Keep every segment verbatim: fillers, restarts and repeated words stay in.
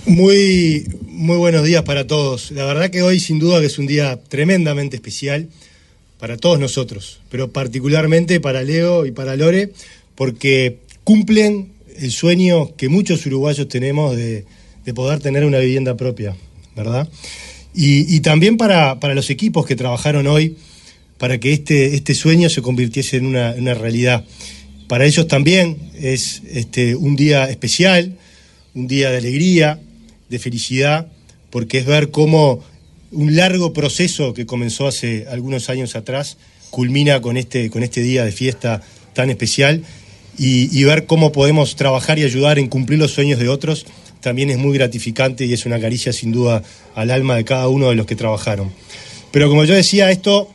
Muy, muy buenos días para todos. La verdad que hoy sin duda que es un día tremendamente especial para todos nosotros, pero particularmente para Leo y para Lore, porque cumplen el sueño que muchos uruguayos tenemos de, de poder tener una vivienda propia, ¿verdad? Y, y también para, para los equipos que trabajaron hoy para que este, este sueño se convirtiese en una, en una realidad. Para ellos también es este, un día especial, un día de alegría, de felicidad, porque es ver cómo un largo proceso que comenzó hace algunos años atrás culmina con este, con este día de fiesta tan especial y, y ver cómo podemos trabajar y ayudar en cumplir los sueños de otros también es muy gratificante y es una caricia sin duda al alma de cada uno de los que trabajaron. Pero como yo decía, esto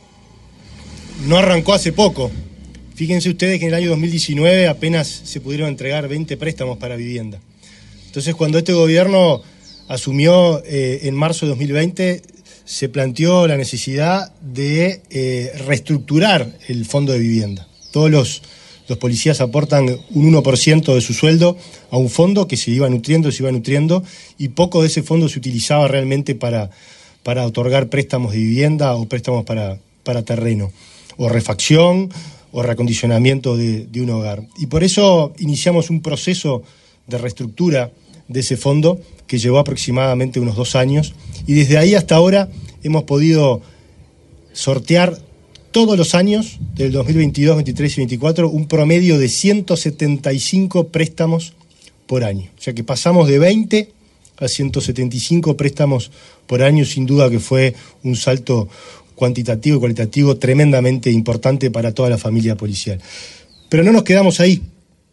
no arrancó hace poco. Fíjense ustedes que en el año dos mil diecinueve apenas se pudieron entregar veinte préstamos para vivienda. Entonces, cuando este gobierno asumió eh, en marzo de dos mil veinte, se planteó la necesidad de eh, reestructurar el fondo de vivienda. Todos los, los policías aportan un uno por ciento de su sueldo a un fondo que se iba nutriendo, se iba nutriendo, y poco de ese fondo se utilizaba realmente para, para otorgar préstamos de vivienda o préstamos para, para terreno, o refacción, o reacondicionamiento de, de un hogar. Y por eso iniciamos un proceso de reestructura de ese fondo que llevó aproximadamente unos dos años y desde ahí hasta ahora hemos podido sortear todos los años del dos mil veintidós, veintitrés y veinticuatro un promedio de ciento setenta y cinco préstamos por año. O sea que pasamos de veinte a ciento setenta y cinco préstamos por año, sin duda que fue un salto cuantitativo y cualitativo tremendamente importante para toda la familia policial. Pero no nos quedamos ahí.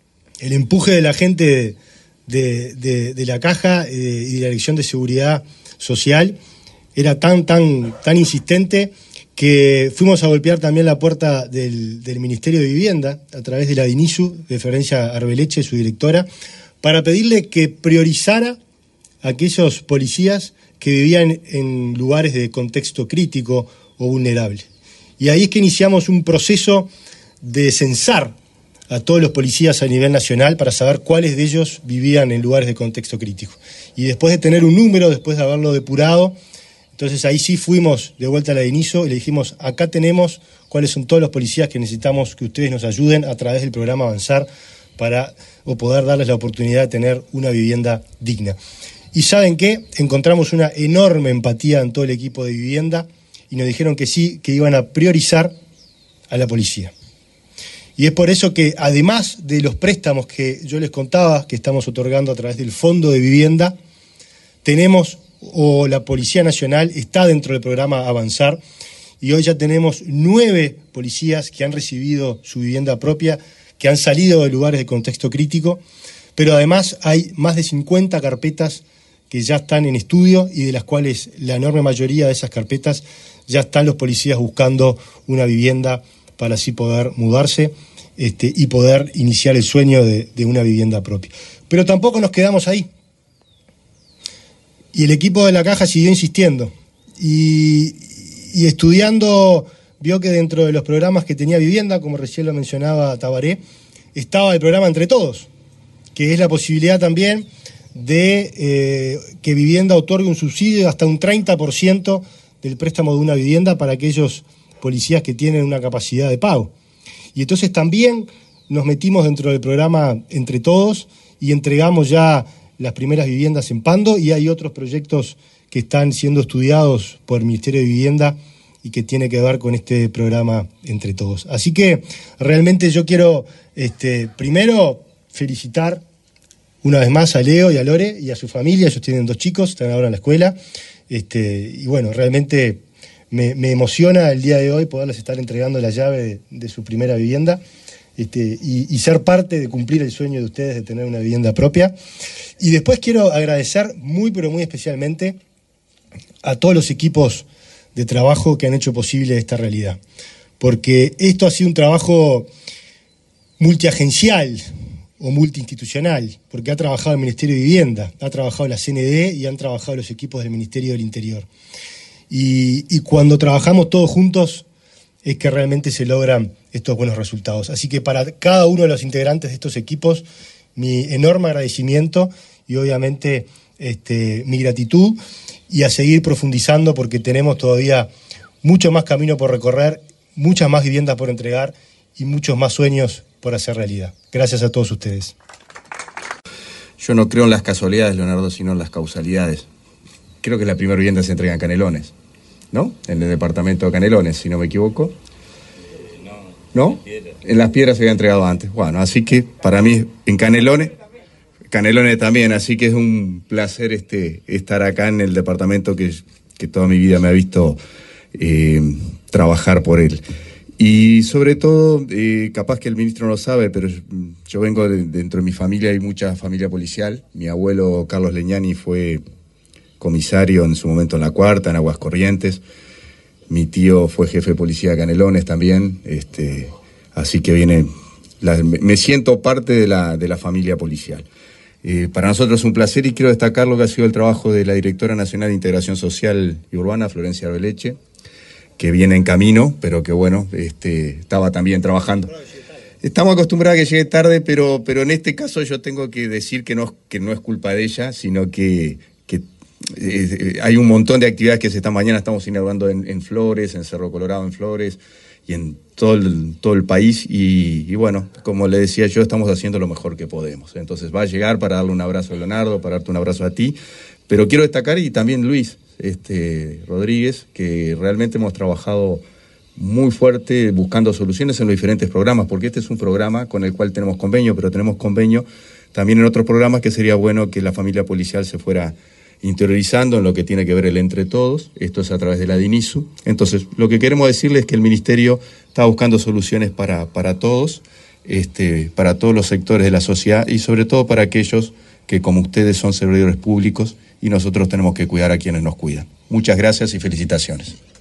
El empuje de la gente de, de, de la Caja eh, y de la Dirección de Seguridad Social era tan, tan, tan insistente que fuimos a golpear también la puerta del, del Ministerio de Vivienda a través de la DINISU, de Florencia Arbeleche, su directora, para pedirle que priorizara a aquellos policías que vivían en lugares de contexto crítico o vulnerable. Y ahí es que iniciamos un proceso de censar a todos los policías a nivel nacional para saber cuáles de ellos vivían en lugares de contexto crítico. Y después de tener un número, después de haberlo depurado, entonces ahí sí fuimos de vuelta a la DINISO y le dijimos, acá tenemos cuáles son todos los policías que necesitamos que ustedes nos ayuden a través del programa Avanzar para o poder darles la oportunidad de tener una vivienda digna. Y ¿saben qué? Encontramos una enorme empatía en todo el equipo de vivienda y nos dijeron que sí, que iban a priorizar a la policía. Y es por eso que, además de los préstamos que yo les contaba, que estamos otorgando a través del Fondo de Vivienda, tenemos, o la Policía Nacional está dentro del programa Avanzar, y hoy ya tenemos nueve policías que han recibido su vivienda propia, que han salido de lugares de contexto crítico, pero además hay más de cincuenta carpetas que ya están en estudio y de las cuales la enorme mayoría de esas carpetas ya están los policías buscando una vivienda para así poder mudarse este, y poder iniciar el sueño de, de una vivienda propia. Pero tampoco nos quedamos ahí. Y el equipo de la Caja siguió insistiendo y, y estudiando vio que dentro de los programas que tenía vivienda, como recién lo mencionaba Tabaré, estaba el programa Entre Todos, que es la posibilidad también de eh, que vivienda otorgue un subsidio de hasta un treinta por ciento del préstamo de una vivienda para aquellos policías que tienen una capacidad de pago. Y entonces también nos metimos dentro del programa Entre Todos y entregamos ya las primeras viviendas en Pando y hay otros proyectos que están siendo estudiados por el Ministerio de Vivienda y que tiene que ver con este programa Entre Todos. Así que realmente yo quiero este, primero felicitar una vez más a Leo y a Lore y a su familia. Ellos tienen dos chicos, están ahora en la escuela. Este, y bueno, realmente me, me emociona el día de hoy poderles estar entregando la llave de, de su primera vivienda este, y, y ser parte de cumplir el sueño de ustedes de tener una vivienda propia. Y después quiero agradecer muy, pero muy especialmente a todos los equipos de trabajo que han hecho posible esta realidad. Porque esto ha sido un trabajo multiagencial o multiinstitucional, porque ha trabajado el Ministerio de Vivienda, ha trabajado la C N D y han trabajado los equipos del Ministerio del Interior. Y, y cuando trabajamos todos juntos es que realmente se logran estos buenos resultados. Así que para cada uno de los integrantes de estos equipos, mi enorme agradecimiento y obviamente este, mi gratitud y a seguir profundizando porque tenemos todavía mucho más camino por recorrer, muchas más viviendas por entregar y muchos más sueños por hacer realidad. Gracias a todos ustedes. Yo no creo en las casualidades, Leonardo, sino en las causalidades. Creo que la primera vivienda se entrega en Canelones, ¿no? En el departamento de Canelones, si no me equivoco. ¿No? En Las Piedras se había entregado antes. Bueno, así que para mí en Canelones, Canelones también, así que es un placer este, estar acá en el departamento que, que toda mi vida me ha visto eh, trabajar por él. Y sobre todo, eh, capaz que el ministro no lo sabe, pero yo, yo vengo de, dentro de mi familia, hay mucha familia policial. Mi abuelo Carlos Leñani fue comisario en su momento en La Cuarta, en Aguascorrientes. Mi tío fue jefe de policía de Canelones también, este, así que viene, la, me siento parte de la, de la familia policial. Eh, para nosotros es un placer y quiero destacar lo que ha sido el trabajo de la Directora Nacional de Integración Social y Urbana, Florencia Arbeleche, que viene en camino, pero que bueno, este, estaba también trabajando. Estamos acostumbrados a que llegue tarde, pero, pero en este caso yo tengo que decir que no, que no es culpa de ella, sino que, que eh, hay un montón de actividades que se están mañana, estamos inaugurando en, en Flores, en Cerro Colorado, en Flores, y en todo el, todo el país, y, y bueno, como le decía yo, estamos haciendo lo mejor que podemos. Entonces va a llegar para darle un abrazo a Leonardo, para darte un abrazo a ti, pero quiero destacar, y también Luis este, Rodríguez, que realmente hemos trabajado muy fuerte buscando soluciones en los diferentes programas, porque este es un programa con el cual tenemos convenio, pero tenemos convenio también en otros programas que sería bueno que la familia policial se fuera interiorizando en lo que tiene que ver el entre todos. Esto es a través de la DINISU. Entonces, lo que queremos decirles es que el Ministerio está buscando soluciones para, para todos, este, para todos los sectores de la sociedad y sobre todo para aquellos que como ustedes son servidores públicos y nosotros tenemos que cuidar a quienes nos cuidan. Muchas gracias y felicitaciones.